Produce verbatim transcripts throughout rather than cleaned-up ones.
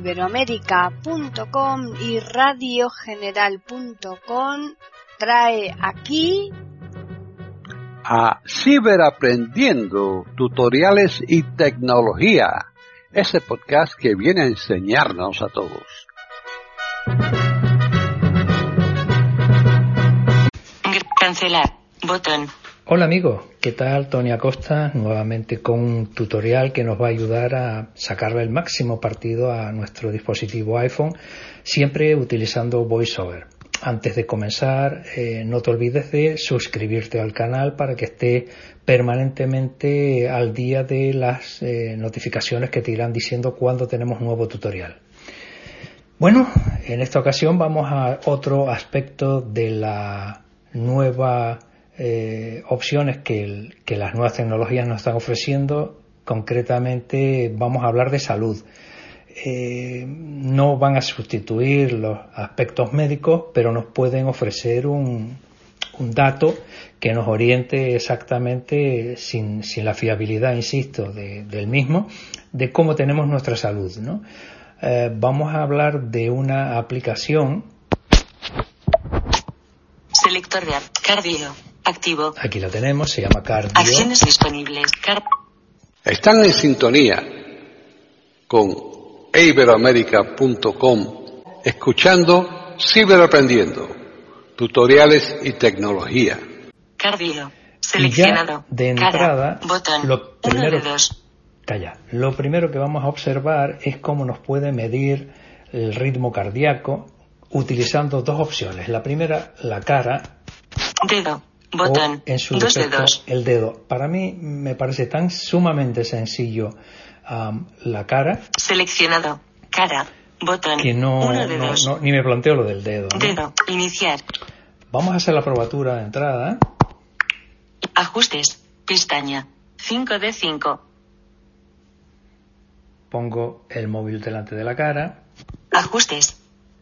iberoamérica punto com y radio general punto com trae aquí a Ciberaprendiendo, tutoriales y tecnología, ese podcast que viene a enseñarnos a todos. Cancelar, botón. Hola amigos, ¿qué tal? Tony Acosta, nuevamente con un tutorial que nos va a ayudar a sacarle el máximo partido a nuestro dispositivo iPhone, siempre utilizando VoiceOver. Antes de comenzar, eh, no te olvides de suscribirte al canal para que estés permanentemente al día de las eh, notificaciones que te irán diciendo cuando tenemos nuevo tutorial. Bueno, en esta ocasión vamos a otro aspecto de la nueva eh, opciones que, el, que las nuevas tecnologías nos están ofreciendo. Concretamente vamos a hablar de salud. Eh, no van a sustituir los aspectos médicos, pero nos pueden ofrecer un, un dato que nos oriente exactamente, sin, sin la fiabilidad, insisto, de, del mismo, de cómo tenemos nuestra salud, ¿no? Eh, vamos a hablar de una aplicación. Selector de cardio activo. Aquí lo tenemos, se llama Cardio. Acciones disponibles. Car- Están en sintonía con iberoamérica punto com, escuchando Ciberaprendiendo, tutoriales y tecnología. Cardio. Seleccionado. Y ya de entrada, Cara, botón. lo primero, Uno de dos. Calla. Lo primero que vamos a observar es cómo nos puede medir el ritmo cardíaco utilizando dos opciones. La primera, la cara. Dedo. Botón. O, en su Dos defecto, dedos. el dedo. Para mí me parece tan sumamente sencillo um, la cara. Seleccionado. Cara. Botón. Que no, Uno de no, dos. no, ni me planteo lo del dedo, ¿no? Dedo. Iniciar. Vamos a hacer la probatura de entrada. Ajustes. Pestaña. cinco de cinco. Pongo el móvil delante de la cara. Ajustes.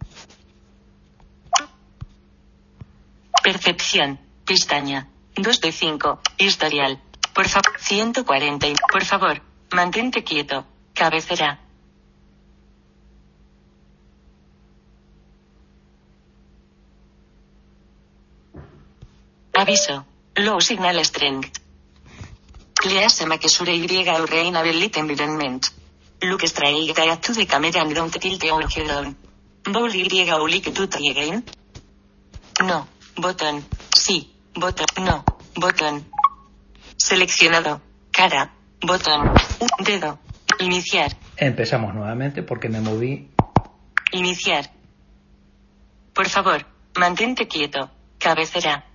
Percepción. Pestaña. dos de cinco. Historial. Por favor. ciento cuarenta. Por favor. Mantente quieto. Cabecera. Aviso. Low signal strength. Clease makesure y ureinability environment. Look straight to the camera and don't tilt your head down. Bowl y ulique to try again. No. Botón. Sí. Botón. No. Botón. Seleccionado. Cara. Botón. Un dedo. Iniciar. Empezamos nuevamente porque me moví. Iniciar. Por favor, mantente quieto. Cabecera.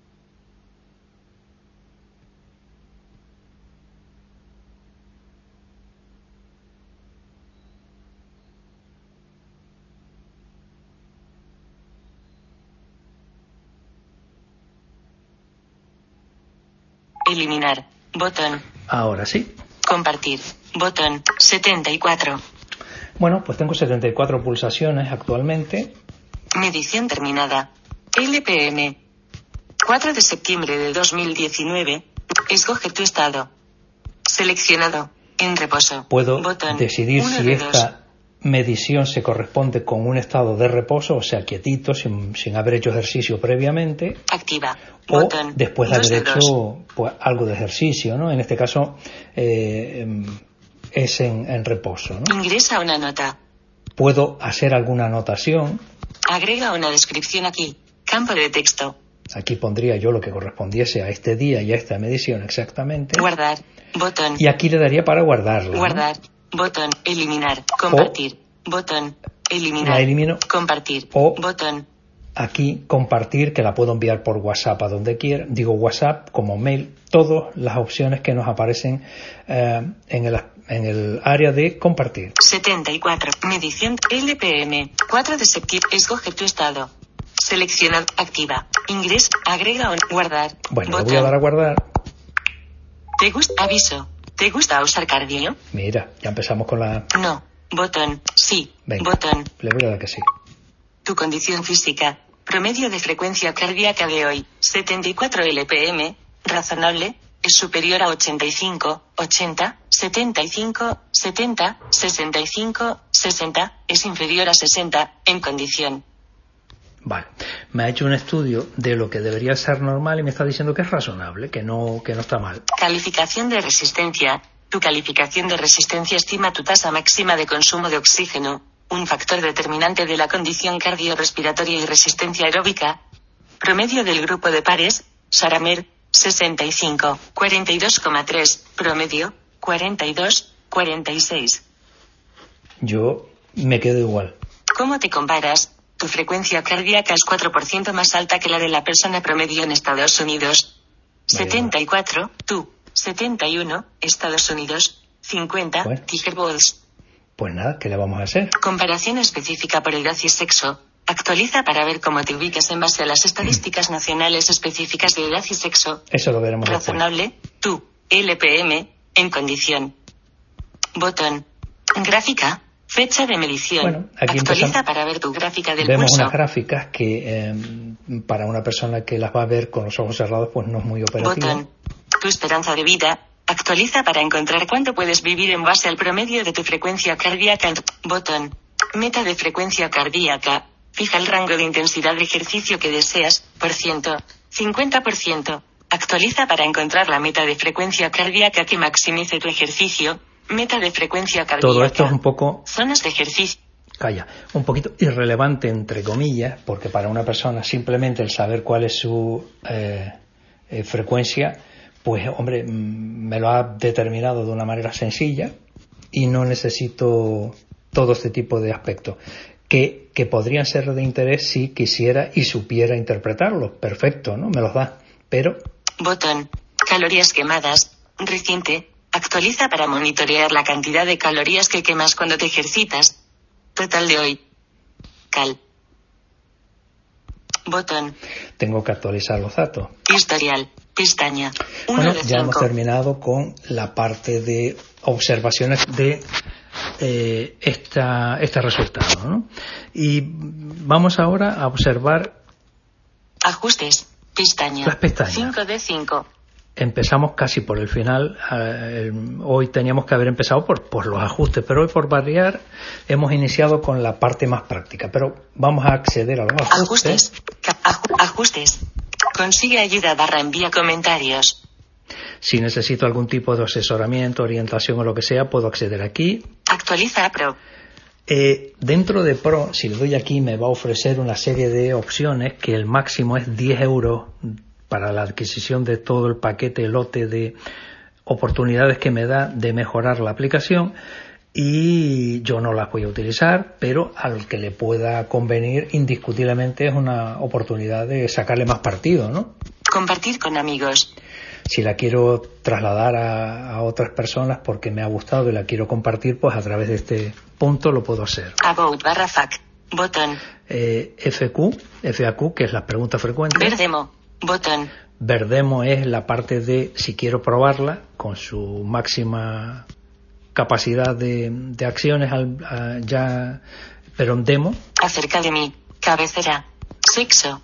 Eliminar. Botón. Ahora sí. Compartir. Botón. setenta y cuatro. Bueno, pues tengo setenta y cuatro pulsaciones actualmente. Medición terminada. L P M. cuatro de septiembre de dos mil diecinueve. Escoge tu estado. Seleccionado. En reposo. Puedo Botón. decidir Uno si de esta dos. medición se corresponde con un estado de reposo, o sea, quietito, sin, sin haber hecho ejercicio previamente, Activa. o Botón. después de Dos haber de hecho dos. pues, algo de ejercicio, ¿no? En este caso eh, es en, en reposo, ¿no? Ingresa una nota. Puedo hacer alguna anotación. Agrega una descripción aquí. Campo de texto. Aquí pondría yo lo que correspondiese a este día y a esta medición exactamente. Guardar. Botón. Y aquí le daría para guardarla, ¿no? Guardar. Botón. Eliminar. Compartir. Botón. Eliminar. La elimino. Compartir. O- Botón. Aquí compartir, que la puedo enviar por WhatsApp a donde quiera. Digo WhatsApp como mail. Todas las opciones que nos aparecen eh, en, el, en el área de compartir. setenta y cuatro. Medición. L P M. cuatro de septiembre. Escoge tu estado. Selecciona. Activa. Ingresa. Agrega o guardar. Bueno, le Botón. voy a dar a guardar. ¿Te gusta? Aviso. ¿Te gusta usar cardio? Mira, ya empezamos con la... No. Botón. Sí. Venga. Botón. Le voy a dar que sí. Tu condición física. Promedio de frecuencia cardíaca de hoy. setenta y cuatro L P M. Razonable. es superior a ochenta y cinco, ochenta, setenta y cinco, setenta, sesenta y cinco, sesenta, es inferior a sesenta, en condición. Vale, me ha hecho un estudio de lo que debería ser normal y me está diciendo que es razonable, que no, que no está mal. Calificación de resistencia. Tu calificación de resistencia estima tu tasa máxima de consumo de oxígeno, un factor determinante de la condición cardiorrespiratoria y resistencia aeróbica. Promedio del grupo de pares, Saramer, sesenta y cinco, cuarenta y dos coma tres, promedio, cuarenta y dos, cuarenta y seis. Yo me quedo igual. ¿Cómo te comparas? Tu frecuencia cardíaca es cuatro por ciento más alta que la de la persona promedio en Estados Unidos. setenta y cuatro, tú, setenta y uno, Estados Unidos, cincuenta, Bueno. Tiger Balls. Pues nada, ¿qué le vamos a hacer? Comparación específica por edad y sexo. Actualiza para ver cómo te ubicas en base a las estadísticas nacionales específicas de edad y sexo. Eso lo veremos después. Razonable, tú, L P M, en condición. Botón. Gráfica. Fecha de medición. Bueno, aquí Actualiza empezamos. para ver tu gráfica del Vemos pulso. unas gráficas que eh, para una persona que las va a ver con los ojos cerrados pues no es muy operativo. Botón. Tu esperanza de vida. Actualiza para encontrar cuánto puedes vivir en base al promedio de tu frecuencia cardíaca. Botón. Meta de frecuencia cardíaca. Fija el rango de intensidad de ejercicio que deseas, por ciento, cincuenta por ciento. Actualiza para encontrar la meta de frecuencia cardíaca que maximice tu ejercicio. Meta de frecuencia cardíaca. Todo esto es un poco, Zonas de ejercicio. calla, un poquito irrelevante entre comillas, porque para una persona simplemente el saber cuál es su eh, eh, frecuencia, pues hombre, mm, me lo ha determinado de una manera sencilla y no necesito todo este tipo de aspectos. Que, que podrían ser de interés si quisiera y supiera interpretarlos. Perfecto, ¿no? Me los da. Pero Botón. Calorías quemadas. Reciente. Actualiza para monitorear la cantidad de calorías que quemas cuando te ejercitas. Total de hoy. Cal. Botón. tengo que actualizar los datos. Historial. Pestaña. uno Bueno, de ya hemos cinco. terminado con la parte de observaciones de eh, esta, este resultado, ¿no? Y vamos ahora a observar. Ajustes. Pestaña. Las pestañas. cinco de cinco. Empezamos casi por el final. Eh, hoy teníamos que haber empezado por, por los ajustes, pero hoy por variar hemos iniciado con la parte más práctica. Pero vamos a acceder a los ajustes. Ajustes. Ca- aju- ajustes. Consigue ayuda barra envía comentarios. Si necesito algún tipo de asesoramiento, orientación o lo que sea, puedo acceder aquí. Actualiza a Pro. Eh, dentro de Pro, si le doy aquí, me va a ofrecer una serie de opciones que el máximo es diez euros para la adquisición de todo el paquete, lote de oportunidades que me da de mejorar la aplicación, y yo no las voy a utilizar, pero al que le pueda convenir indiscutiblemente es una oportunidad de sacarle más partido, ¿no? Compartir con amigos. Si la quiero trasladar a, a otras personas porque me ha gustado y la quiero compartir, pues a través de este punto lo puedo hacer. About barra fac. Botón. Eh, F Q, F A Q, que es la pregunta frecuente. Ver demo. Botón. Ver demo es la parte de si quiero probarla con su máxima capacidad de, de acciones al, a, ya, pero en demo. Acerca de mí. Cabecera. Sexo.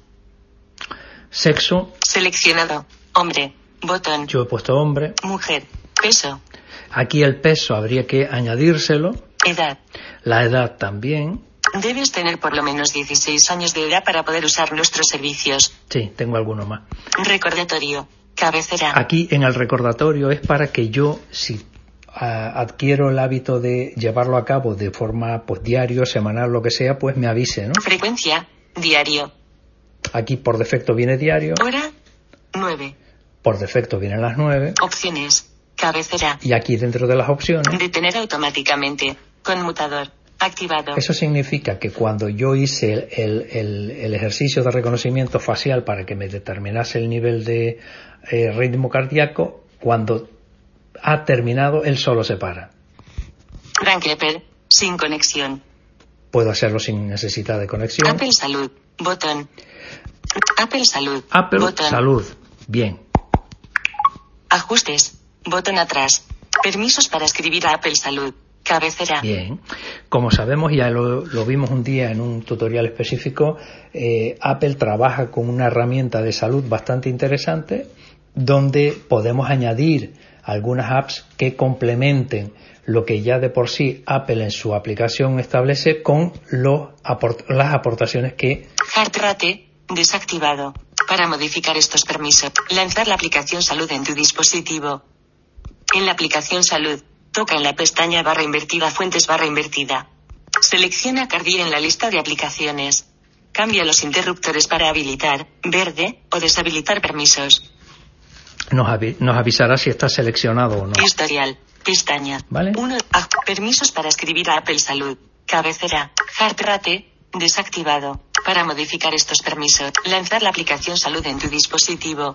Sexo, Seleccionado. Hombre. Botón. yo he puesto hombre. Mujer. Peso. Aquí el peso habría que añadírselo. Edad. La edad también. Debes tener por lo menos dieciséis años de edad para poder usar nuestros servicios. Sí, tengo alguno más. Recordatorio. Cabecera. Aquí en el recordatorio es para que yo, si a, adquiero el hábito de llevarlo a cabo de forma pues diario, semanal, lo que sea, pues me avise, ¿no? Frecuencia. Diario. Aquí por defecto viene diario, Hora. nueve. por defecto vienen las nueve, Opciones. Cabecera. y aquí dentro de las opciones, Detener automáticamente. Conmutador. Activado. eso significa que cuando yo hice el, el, el, el ejercicio de reconocimiento facial para que me determinase el nivel de eh, ritmo cardíaco, cuando ha terminado, él solo se para. Frank Lepper. Sin conexión. Puedo hacerlo sin necesidad de conexión. Apple Salud. Botón. Apple Salud. Apple Botón. Salud. Bien. Ajustes. Botón atrás. Permisos para escribir a Apple Salud. Cabecera. Bien. Como sabemos, ya lo, lo vimos un día en un tutorial específico, eh, Apple trabaja con una herramienta de salud bastante interesante donde podemos añadir algunas apps que complementen lo que ya de por sí Apple en su aplicación establece con los aport- las aportaciones que... Heart Rate, desactivado. Para modificar estos permisos, lanzar la aplicación Salud en tu dispositivo. En la aplicación Salud, toca en la pestaña barra invertida Fuentes barra invertida. Selecciona Cardi en la lista de aplicaciones. Cambia los interruptores para habilitar, verde, o deshabilitar permisos. Nos, avi- nos avisará si está seleccionado o no. Historial. Pestaña. ¿Vale? uno. Ah, permisos para escribir a Apple Salud. Cabecera. Heart Rate. Desactivado. Para modificar estos permisos, lanzar la aplicación Salud en tu dispositivo.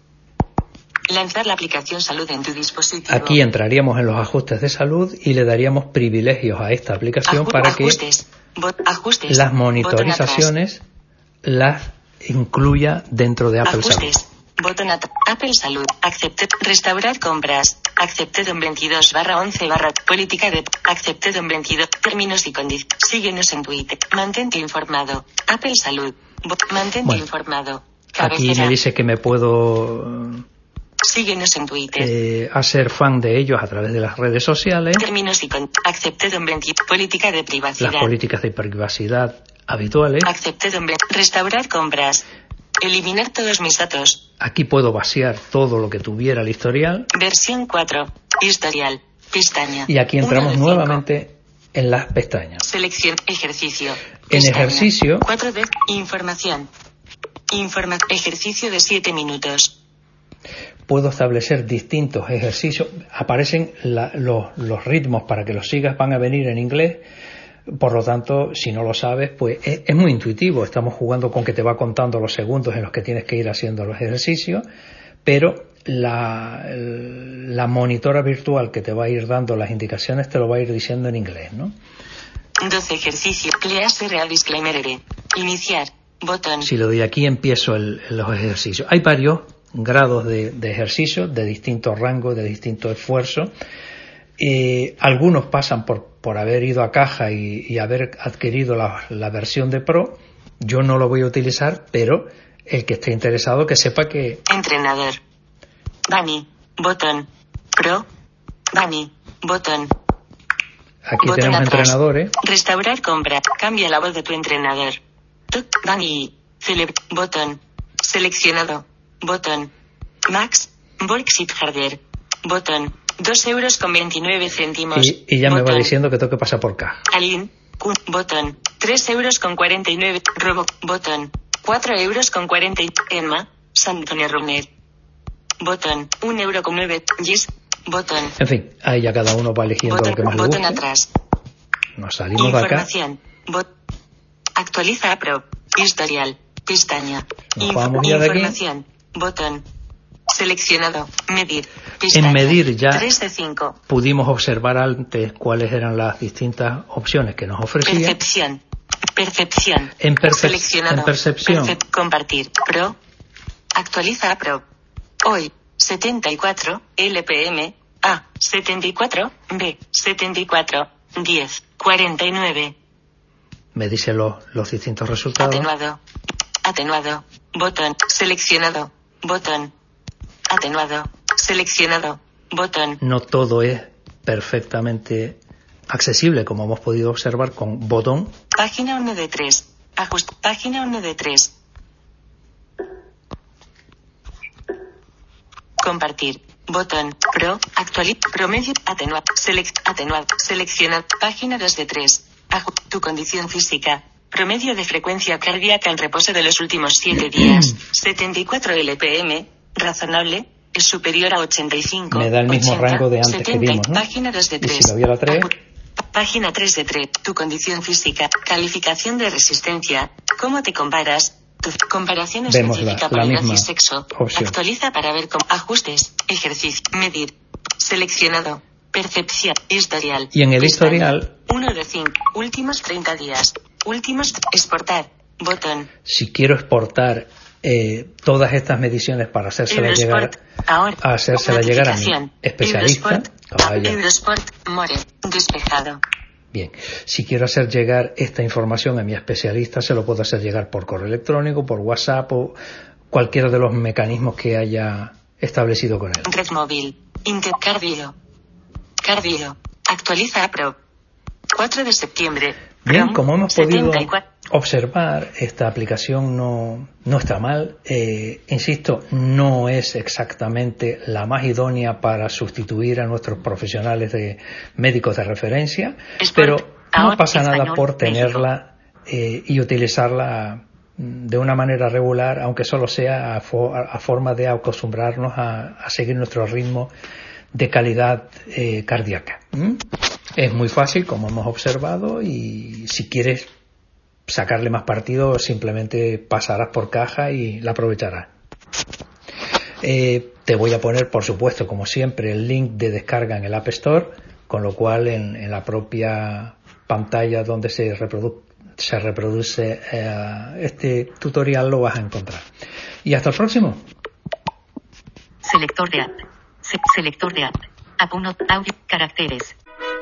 Lanzar la aplicación Salud en tu dispositivo. Aquí entraríamos en los ajustes de salud y le daríamos privilegios a esta aplicación Aju- para ajustes. que Bot- ajustes. las Botón monitorizaciones las incluya dentro de Apple Salud. Ajustes. Botón at- Apple Salud. Accepted. Restaurar compras. Accepted en veintidós barra once barra política de Accepted en veintidós. Términos y condiciones. Síguenos en Twitter. Mantente informado. Apple Salud. Bo- Mantente Bueno, informado. Aquí Cabecera. me dice que me puedo Síguenos en Twitter. eh, hacer fan de ellos a través de las redes sociales, Términos y con Accepted en veinte. Política de privacidad. las políticas de privacidad habituales. Accepted en veinte. Restaurar compras. Eliminar todos mis datos. Aquí puedo vaciar todo lo que tuviera el historial Versión cuatro. Historial. Pestaña. y aquí Uno entramos de cinco. nuevamente en las pestañas. Selección. Ejercicio. En Pestaña. ejercicio. cuatro de Información. Informa. Ejercicio de siete minutos. Puedo establecer distintos ejercicios. Aparecen la- los, los ritmos para que los sigas, van a venir en inglés. Por lo tanto, si no lo sabes, pues es, es muy intuitivo. Estamos jugando con que te va contando los segundos en los que tienes que ir haciendo los ejercicios, pero la, la monitora virtual que te va a ir dando las indicaciones te lo va a ir diciendo en inglés, ¿no? doce ejercicios. Clase Real Disclaimer R. Iniciar. Botón. Si le doy aquí, empiezo el- los ejercicios. Hay varios grados de, de ejercicios, de distintos rangos, de distintos esfuerzos. Eh, algunos pasan por, por haber ido a caja y, y haber adquirido la, la versión de Pro. Yo no lo voy a utilizar, pero el que esté interesado que sepa que... Entrenador. Bani. Botón. Pro. Bani. Botón. Aquí Botón tenemos atrás. entrenadores. Restaurar compra. Cambia la voz de tu entrenador. Tuc. Bani. Celeb. Botón. Seleccionado. Botón. Max. Volkswagen Hardware. Botón. dos euros con veintinueve céntimos. Y, y ya me va Botón. diciendo que tengo que pasar por caja. Alin. Q. Botón. tres euros con cuarenta y nueve. Robo. Botón. cuatro euros con cuarenta y... Emma. Santone Runner. Botón. un euro con nueve. Yes. Botón. En fin, ahí ya cada uno va eligiendo Botón. lo que más le Botón guste. atrás. Nos salimos de acá. Información. Bot. Actualiza a Pro. Historial. Pestaña. Nos Info- vamos ya de aquí. Información. Botón. Seleccionado. Medir. Pestaña. En medir ya tres de cinco. pudimos observar antes cuáles eran las distintas opciones que nos ofrecía. Percepción. Percepción. En percep- Seleccionado. en percepción. Percep- compartir. Pro. Actualiza a Pro. Hoy. setenta y cuatro. L P M. A. setenta y cuatro. B. setenta y cuatro. diez. cuarenta y nueve. Me dice los, los distintos resultados. Atenuado. Atenuado. Botón. Seleccionado. Botón. Atenuado. Seleccionado. Botón. No todo es perfectamente accesible, como hemos podido observar con botón. Página uno de tres. Ajust. Página uno de tres. Compartir. Botón. Pro. Actualiz. Promedio. Atenuado. Select. Atenuado. Seleccionar. Página dos de tres. Aju- tu condición física. Promedio de frecuencia cardíaca en reposo de los últimos siete días. setenta y cuatro L P M. Razonable. Es superior a ochenta y cinco. Me da el mismo ochenta, rango de antes que setenta, vimos, ¿no? Página dos de Y tres. si le doy a la tres. Página tres de tres. Tu condición física. Calificación de resistencia. ¿Cómo te comparas? Tu comparación Vemos específica la- por la edad misma y sexo. opción. Actualiza para ver cómo. Ajustes. Ejercicio. Medir. Seleccionado. Percepción. Historial. Y en el Pestaña. historial- uno de cinco. Últimos treinta días. Últimos. Exportar. Botón. Si quiero exportar eh, todas estas mediciones para hacérselas llegar, Eurosport. Ahora. a hacérsela llegar a mi Notificación. especialista. Eurosport. Ah, vaya. Eurosport. More. Despejado. Bien, si quiero hacer llegar esta información a mi especialista, se lo puedo hacer llegar por correo electrónico, por WhatsApp o cualquiera de los mecanismos que haya establecido con él. Red móvil. Inter Cardio. Cardio. Actualiza a Pro. cuatro de septiembre. Bien, Chrome, como hemos podido setenta y cuatro. observar, esta aplicación no, no está mal. Eh, insisto, no es exactamente la más idónea para sustituir a nuestros profesionales de médicos de referencia, Sport, pero no ahora pasa nada español, por tenerla eh, y utilizarla de una manera regular, aunque solo sea a, fo- a forma de acostumbrarnos a, a seguir nuestro ritmo de calidad eh, cardíaca. ¿Mm? Es muy fácil, como hemos observado, y si quieres sacarle más partido, simplemente pasarás por caja y la aprovecharás. Eh, te voy a poner, por supuesto, como siempre, el link de descarga en el App Store, con lo cual en, en la propia pantalla donde se, reprodu- se reproduce eh, este tutorial lo vas a encontrar. Y hasta el próximo. Selector de app. Se- selector de app. App uno. Audio. Caracteres.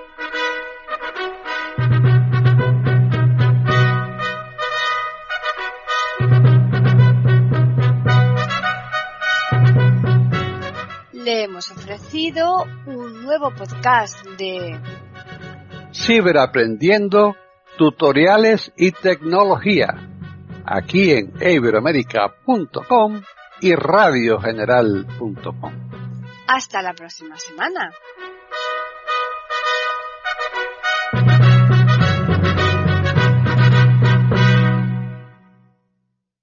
Le hemos ofrecido un nuevo podcast de Ciberaprendiendo, tutoriales y tecnología, aquí en iberoamerica punto com y radio general punto com. Hasta la próxima semana.